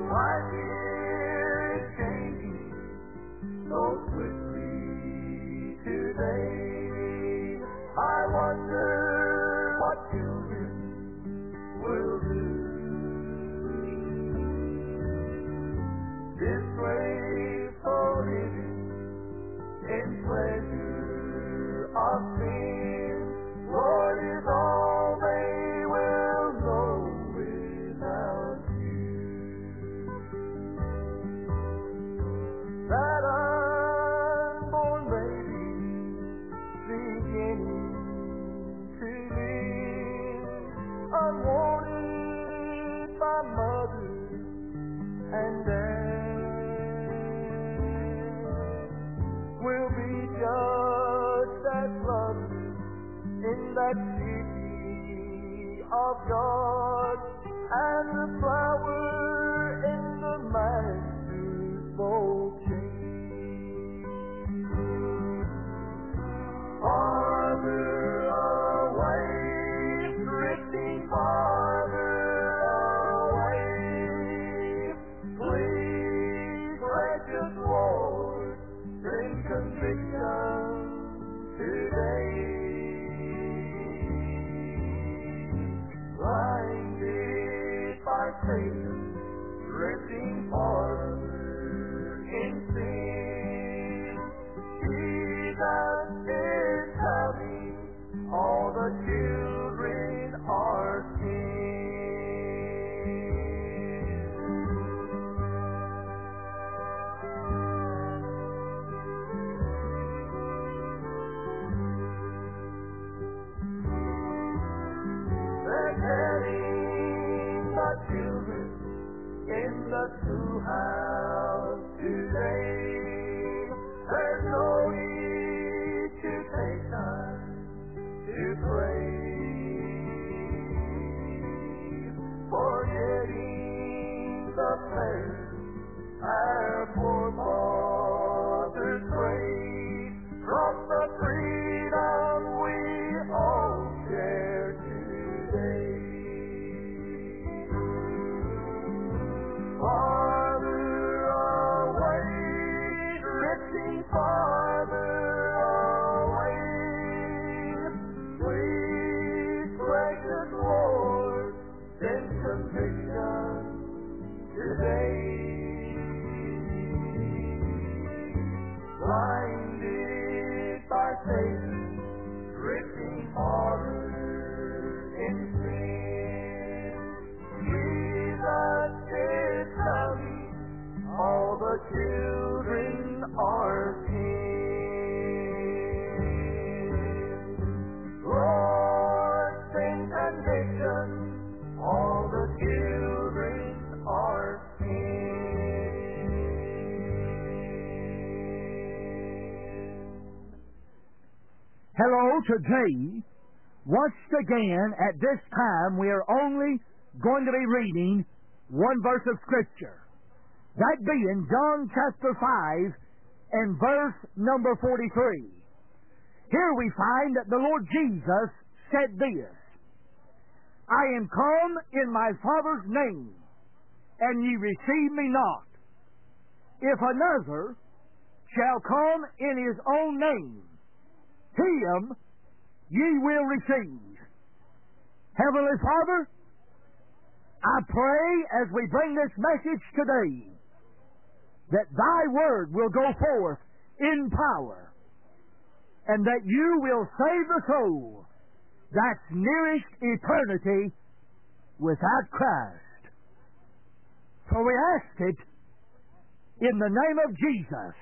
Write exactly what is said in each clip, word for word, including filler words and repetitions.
Life is changing so quickly today. I wonder what children will do. This race for living in pleasure of sin, Lord, is all they will know without you. That unborn baby beginning to live, unwanted by mother and dad, will be just as lovely in that city of God as the flower in the master's bouquet. Farther away, drifting farther away, please, precious Lord, bring conviction today. Blinded by Satan, drifting farther in sin, Jesus is coming, all the children are kin. They're telling the children in the schoolhouse today, there's no need to take time to pray, forgetting the pleasures our forefathers prayed from the freedom we all share today. Farther away, drifting farther away, please, precious Lord, send conviction today. Blinded by Satan, drifting farther in sin, Jesus is coming, all the children are kin. Lord, send conviction, all the children are kin. Hello, today, once again, at this time, we are only going to be reading one verse of Scripture. That being John chapter five and verse number forty-three. Here we find that the Lord Jesus said this, I am come in my Father's name, and ye receive me not. If another shall come in his own name, him ye will receive. Heavenly Father, I pray as we bring this message today that thy word will go forth in power, and that you will save the soul that's nearest eternity without Christ. For we ask it in the name of Jesus.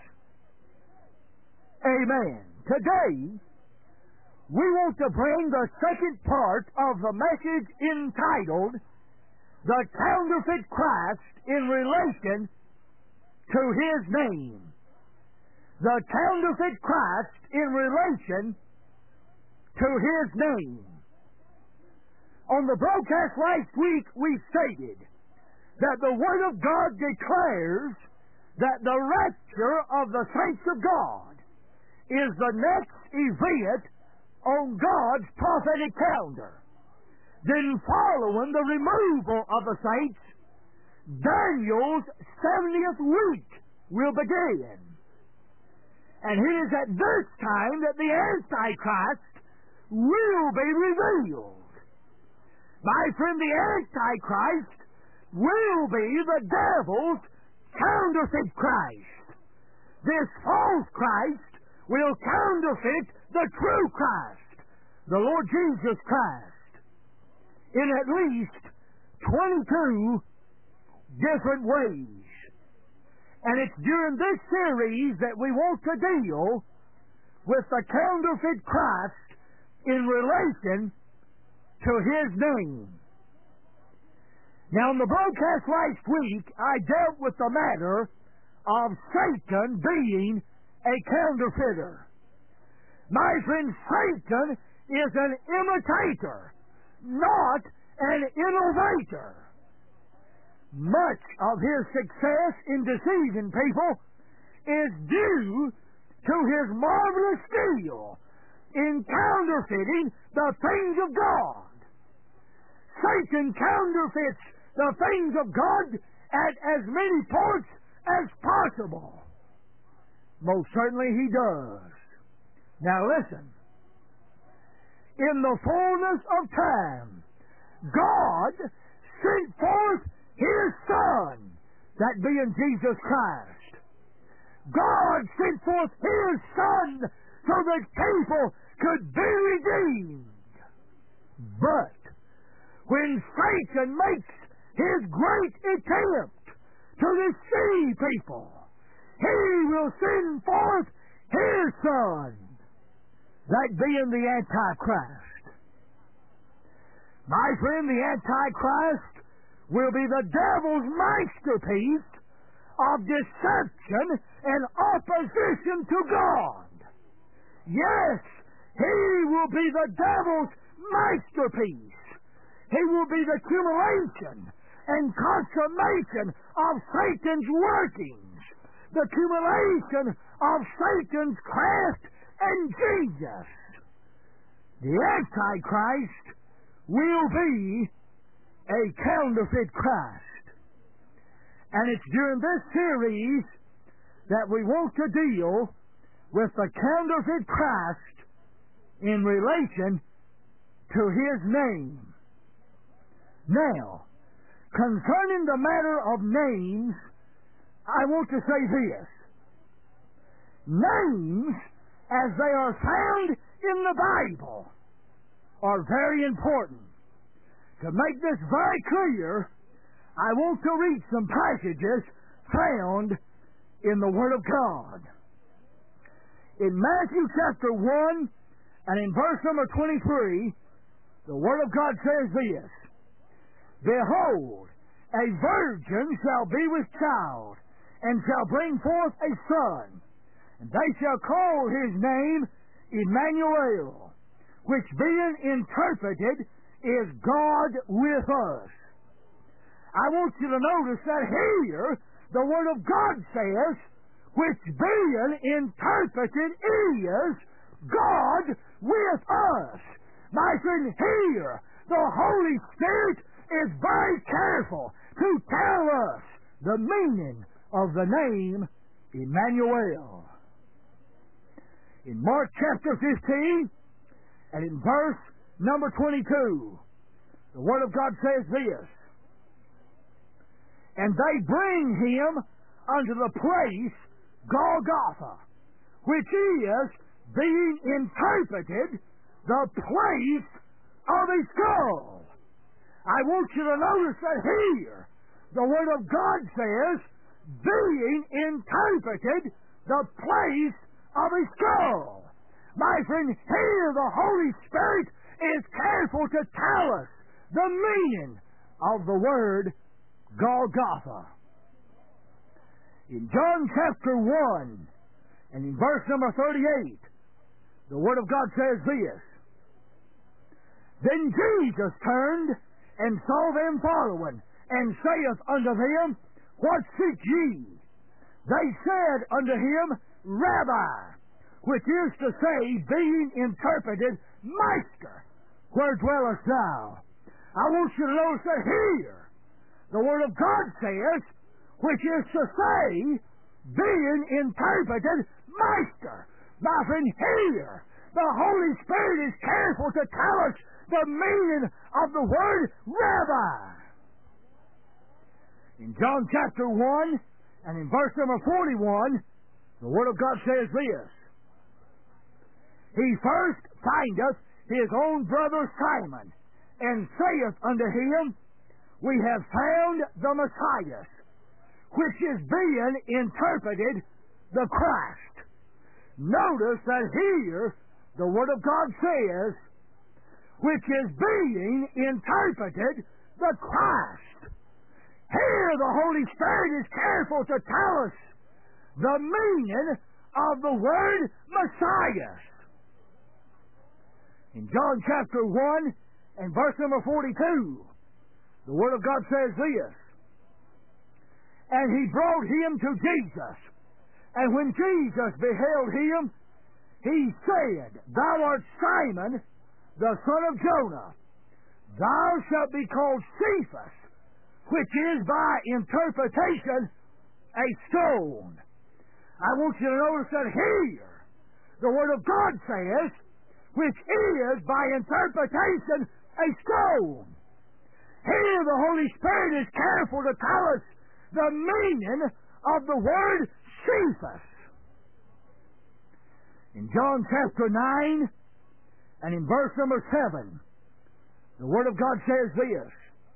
Amen. Today, we want to bring the second part of the message entitled, The Counterfeit Christ in Relation to His Name. The Counterfeit Christ in relation to His name. On the broadcast last week, we stated that the Word of God declares that the rapture of the saints of God is the next event on God's prophetic calendar. Then following the removal of the saints, Daniel's seventieth week will begin. And it is at this time that the Antichrist will be revealed. My friend, the Antichrist will be the devil's counterfeit Christ. This false Christ will counterfeit the true Christ, the Lord Jesus Christ, in at least twenty-two different ways. And it's during this series that we want to deal with the counterfeit Christ in relation to His name. Now, in the broadcast last week, I dealt with the matter of Satan being a counterfeiter. My friend, Satan is an imitator, not an innovator. Much of his success in deceiving people is due to his marvelous skill in counterfeiting the things of God. Satan counterfeits the things of God at as many points as possible. Most certainly he does. Now listen. In the fullness of time, God sent forth His Son, that being Jesus Christ. God sent forth His Son so that people could be redeemed. But when Satan makes his great attempt to deceive people, he will send forth His Son, that being the Antichrist. My friend, the Antichrist will be the devil's masterpiece of deception and opposition to God. Yes, he will be the devil's masterpiece. He will be the accumulation and consummation of Satan's workings, the accumulation of Satan's craft and genius. The Antichrist will be a counterfeit Christ. And it's during this series that we want to deal with the counterfeit Christ in relation to His name. Now, concerning the matter of names, I want to say this. Names, as they are found in the Bible, are very important. To make this very clear, I want to read some passages found in the Word of God. In Matthew chapter one and in verse number twenty-three, the Word of God says this: Behold, a virgin shall be with child, and shall bring forth a son, and they shall call his name Emmanuel, which being interpreted is God with us. I want you to notice that here the Word of God says, which being interpreted is God with us. My friend, here the Holy Spirit is very careful to tell us the meaning of the name Emmanuel. In Mark chapter fifteen and in verse number twenty-two, the Word of God says this: And they bring him unto the place Golgotha, which is, being interpreted, the place of a skull. I want you to notice that here the Word of God says, being interpreted, the place of a skull. My friend, here the Holy Spirit is careful to tell us the meaning of the word Golgotha. In John chapter one and in verse number thirty-eight, the Word of God says this: Then Jesus turned and saw them following, and saith unto them, What seek ye? They said unto him, Rabbi, which is to say, being interpreted, Master, where dwellest thou? I want you to notice that here the Word of God says, which is to say, being interpreted, Master. My friend, here, the Holy Spirit is careful to tell us the meaning of the word Rabbi. In John chapter one, and in verse number forty-one, the Word of God says this: He first findeth his own brother Simon, and saith unto him, We have found the Messiah, which is being interpreted the Christ. Notice that here the Word of God says, which is being interpreted the Christ. Here the Holy Spirit is careful to tell us the meaning of the word Messiah. In John chapter one and verse number forty-two, the Word of God says this: And he brought him to Jesus. And when Jesus beheld him, he said, Thou art Simon, the son of Jonah. Thou shalt be called Cephas, which is by interpretation a stone. I want you to notice that here the Word of God says, which is by interpretation a stone. Here the Holy Spirit is careful to tell us the meaning of the word Cephas. In John chapter nine and in verse number seven, the Word of God says this: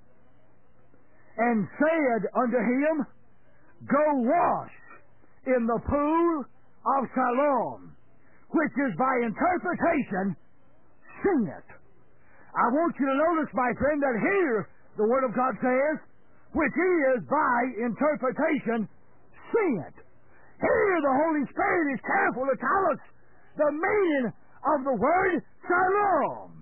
And said unto him, Go wash in the pool of Siloam, which is by interpretation, seen it. I want you to notice, my friend, that here the Word of God says, which is by interpretation, seen it. Here the Holy Spirit is careful to tell us the meaning of the word Siloam.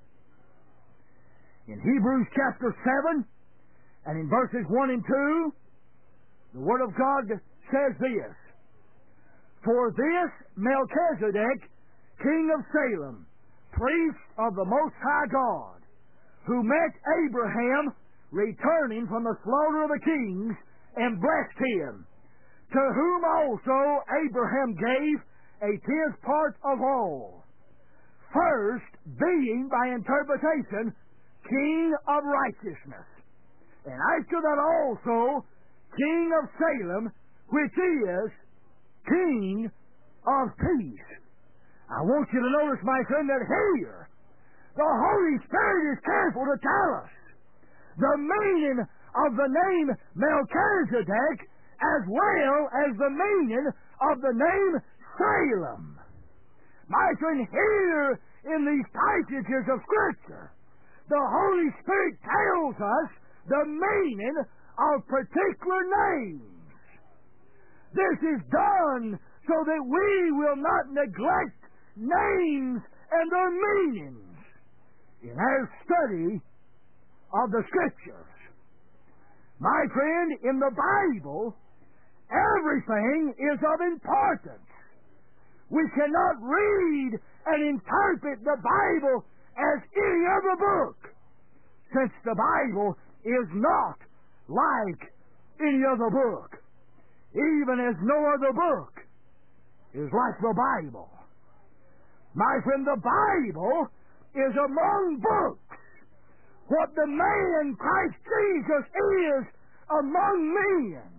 In Hebrews chapter seven and in verses one and two, the Word of God says this: For this Melchizedek, king of Salem, priest of the Most High God, who met Abraham returning from the slaughter of the kings, and blessed him, to whom also Abraham gave a tenth part of all, first being by interpretation king of righteousness, and after that also king of Salem, which is king of peace. I want you to notice, my friend, that here the Holy Spirit is careful to tell us the meaning of the name Melchizedek as well as the meaning of the name Salem. My friend, here in these passages of Scripture, the Holy Spirit tells us the meaning of particular names. This is done so that we will not neglect names and their meanings in our study of the Scriptures. My friend, in the Bible, everything is of importance. We cannot read and interpret the Bible as any other book, since the Bible is not like any other book, even as no other book is like the Bible. My friend, the Bible is among books what the man Christ Jesus is among men.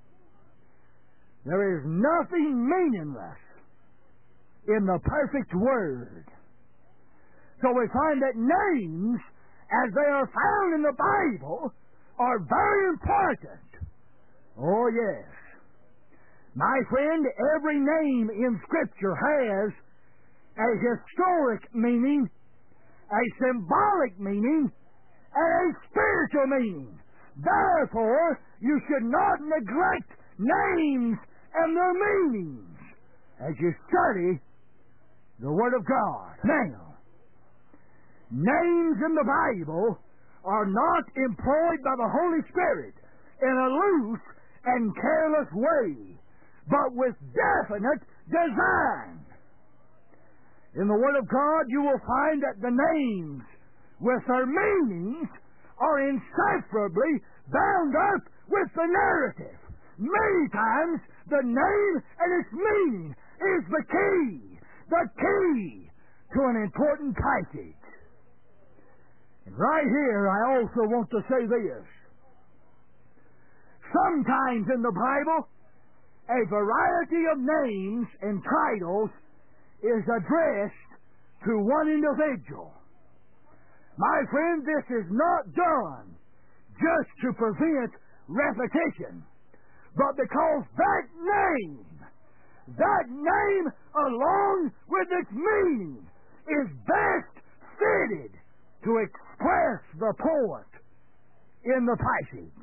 There is nothing meaningless in the perfect Word. So we find that names, as they are found in the Bible, are very important. Oh, yes. My friend, every name in Scripture has a historic meaning, a symbolic meaning, and a spiritual meaning. Therefore, you should not neglect names and their meanings as you study the Word of God. Now, names in the Bible are not employed by the Holy Spirit in a loose and careless way, but with definite design. In the Word of God, you will find that the names, with their meanings, are inseparably bound up with the narrative. Many times, the name and its meaning is the key, the key to an important passage. And right here, I also want to say this. Sometimes in the Bible, a variety of names and titles is addressed to one individual. My friend, this is not done just to prevent repetition, but because that name, that name along with its meaning is best fitted to express the point in the passage.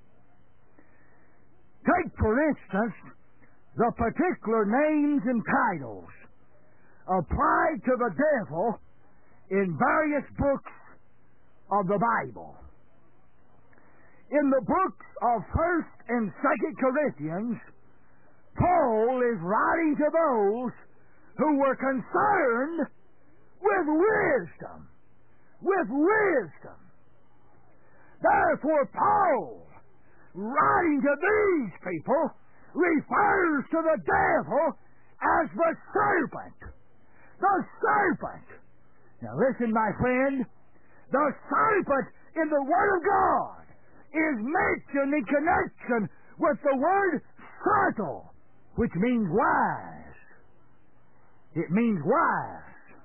Take, for instance, the particular names and titles applied to the devil in various books of the Bible. In the books of First and Second Corinthians, Paul is writing to those who were concerned with wisdom. With wisdom. Therefore, Paul, writing to these people, refers to the devil as the serpent. The serpent. Now listen, my friend. The serpent in the Word of God is mentioned in connection with the word subtle, which means wise. It means wise.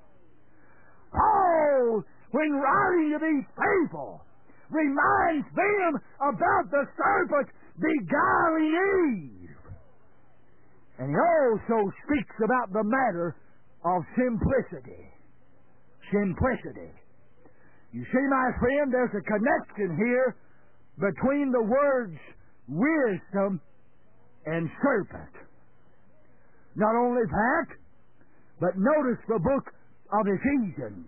Paul, when writing to these people, reminds them about the serpent beguiling Eve. And he also speaks about the matter of simplicity. Simplicity. You see, my friend, there's a connection here between the words wisdom and serpent. Not only that, but notice the book of Ephesians.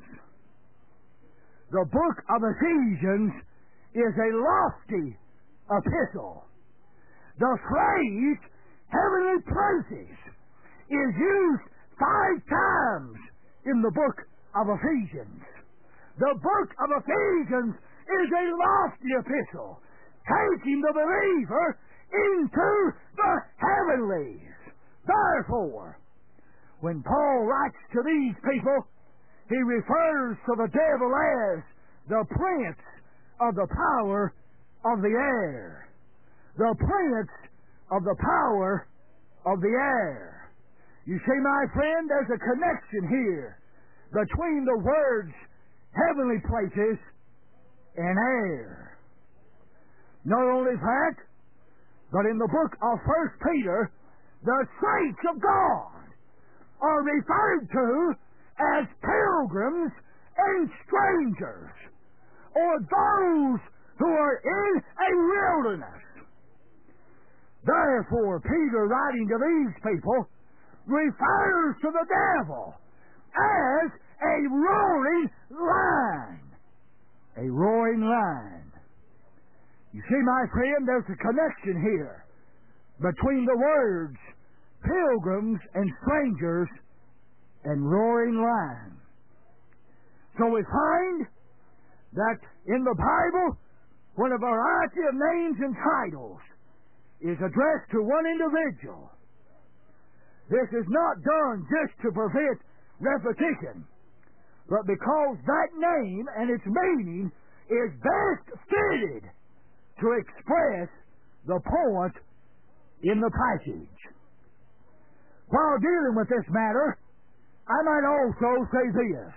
The book of Ephesians is a lofty epistle. The phrase heavenly places is used five times in the book of Ephesians. The book of Ephesians is a lofty epistle, taking the believer into the heavenlies. Therefore, when Paul writes to these people, he refers to the devil as the prince of the power of the air. The prince of the power of the air. You see, my friend, there's a connection here between the words heavenly places and air. Not only that, but in the book of First Peter, the saints of God are referred to as pilgrims and strangers, or those who are in a wilderness. Therefore, Peter, writing to these people, refers to the devil as a roaring lion. A roaring lion. You see, my friend, there's a connection here between the words pilgrims and strangers and roaring lion. So we find that in the Bible, when a variety of names and titles is addressed to one individual, this is not done just to prevent repetition, but because that name and its meaning is best fitted to express the point in the passage. While dealing with this matter, I might also say this.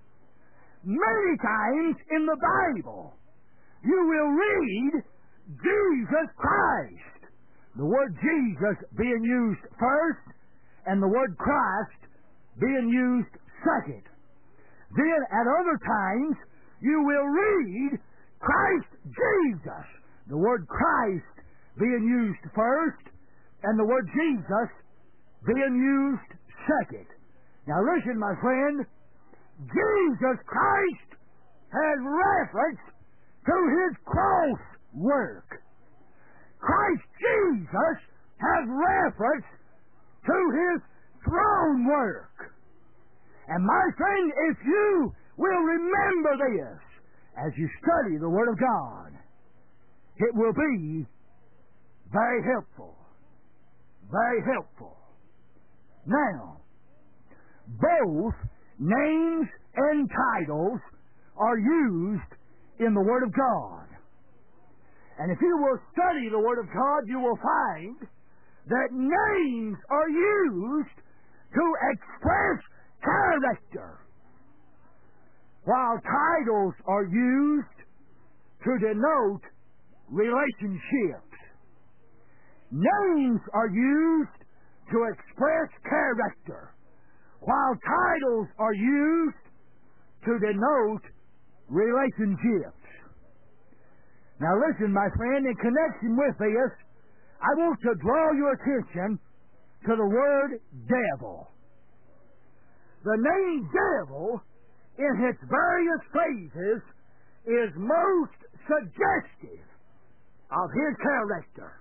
Many times in the Bible, you will read Jesus Christ. The word Jesus being used first, and the word Christ being used second. Then at other times, you will read Christ Jesus. The word Christ being used first, and the word Jesus being used second. Now listen, my friend, Jesus Christ has reference to His cross work. Christ Jesus has reference to His throne work. And my friend, if you will remember this, as you study the Word of God, it will be very helpful. Very helpful. Now, both names and titles are used in the Word of God. And if you will study the Word of God, you will find that names are used to express character, while titles are used to denote relationships. Names are used to express character, while titles are used to denote relationships. Now listen, my friend, in connection with this, I want to draw your attention to the word devil. The name devil, in its various phases, is most suggestive of his character.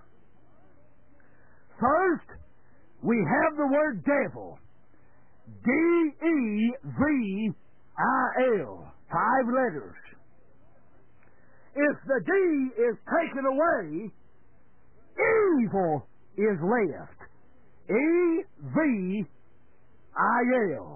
First, we have the word devil. D E V I L. Five letters. If the D is taken away, evil is left. E V I L.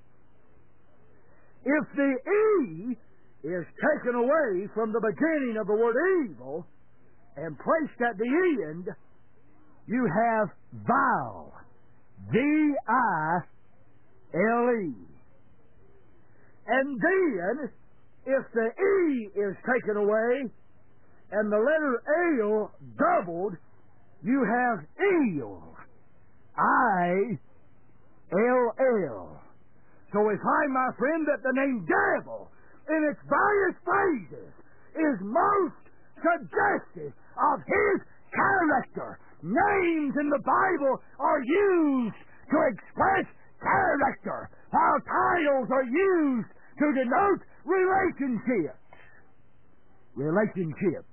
If the E is taken away from the beginning of the word evil and placed at the end, you have vile. V I L E. And then, if the E is taken away and the letter L doubled, you have eel. I L L. So we find, my friend, that the name devil, in its various phases, is most suggestive of his character. Names in the Bible are used to express character, while titles are used to denote relationships. Relationships.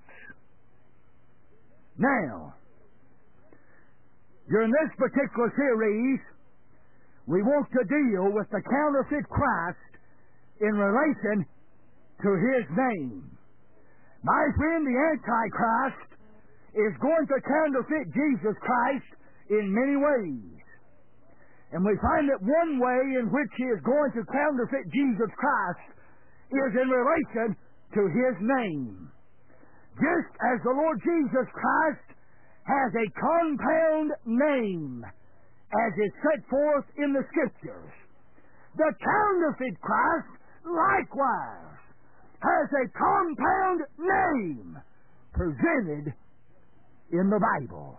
Now, during this particular series, we want to deal with the counterfeit Christ in relation to his name. My friend, the Antichrist is going to counterfeit Jesus Christ in many ways. And we find that one way in which he is going to counterfeit Jesus Christ is in relation to his name. Just as the Lord Jesus Christ has a compound name, as is set forth in the Scriptures, the counterfeit Christ likewise has a compound name presented in the Bible.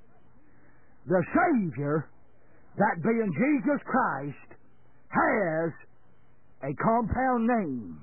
The Savior, that being Jesus Christ, has a compound name.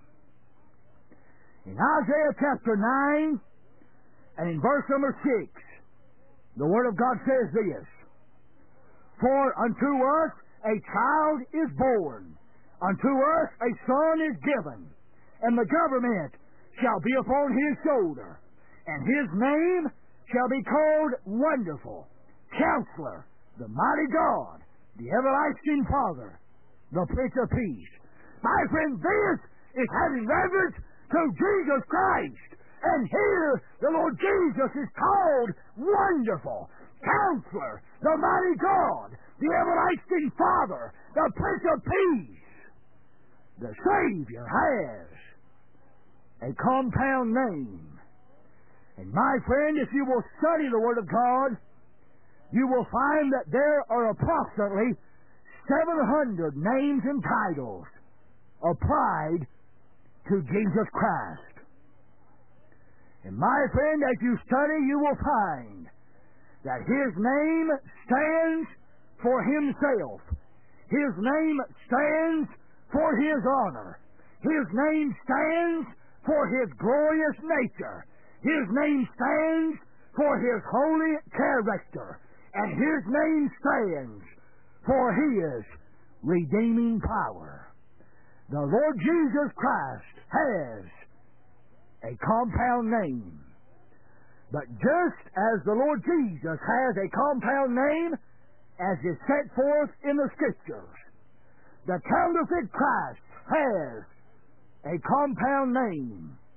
In Isaiah chapter nine and in verse number six, the Word of God says this: For unto us a child is born, unto us a son is given, and the government shall be upon his shoulder, and his name shall be called Wonderful, Counselor, the Mighty God, the Everlasting Father, the Prince of Peace. My friend, this is having reverence to Jesus Christ. And here the Lord Jesus is called Wonderful, Counselor, the Mighty God, the Everlasting Father, the Prince of Peace. The Savior has a compound name. And my friend, if you will study the Word of God, you will find that there are approximately seven hundred names and titles applied to Jesus Christ. And my friend, as you study, you will find that his name stands for himself. His name stands for his honor. His name stands for his glorious nature. His name stands for his holy character. And his name stands for his redeeming power. The Lord Jesus Christ has a compound name. But just as the Lord Jesus has a compound name, as is set forth in the Scriptures, the counterfeit Christ has a compound name.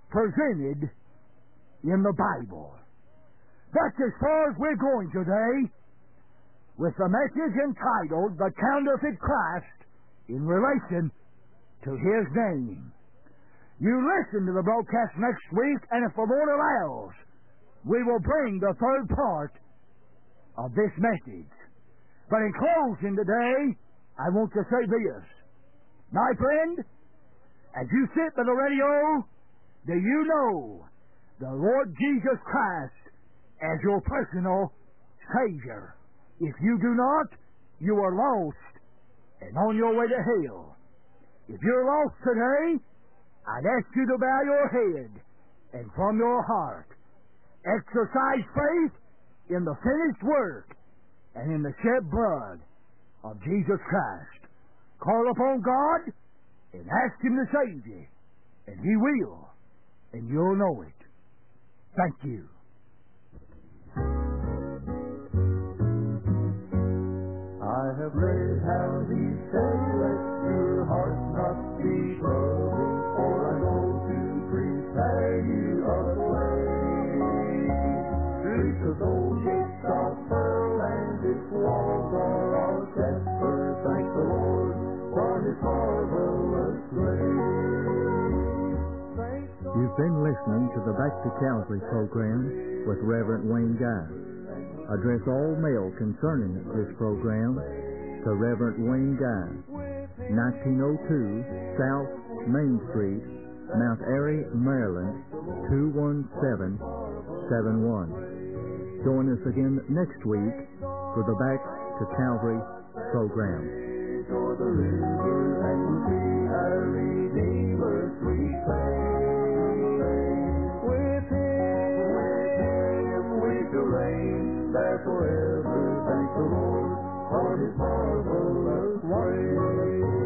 presented in the Bible. That's as far as we're going today with the message entitled The Counterfeit Christ in relation to His name. You listen to the broadcast next week, and if the Lord allows, we will bring the third part of this message. But in closing today, I want to say this. My friend, as you sit by the radio, do you know the Lord Jesus Christ as your personal Savior? If you do not, you are lost and on your way to hell. If you're lost today, I'd ask you to bow your head and from your heart exercise faith in the finished work and in the shed blood of Jesus Christ. Call upon God and ask Him to save you, and He will, and you'll know it. Thank you. I have read how He said, let your heart not be troubled, for I go to prepare you a way. Streets of gold, gates of pearl, and its walls are all set for, thank the Lord for His marvelous grace. You've been listening to the Back to Calvary program with Reverend Wayne Guy. Address all mail concerning this program to Reverend Wayne Guy, nineteen oh two South Main Street, Mount Airy, Maryland, two one seven seven one. Join us again next week for the Back to Calvary program. O'er the river and we'll see our Redeemer's sweet face. With Him, with Him we shall reign there forever. Thank the Lord for His marvelous ways.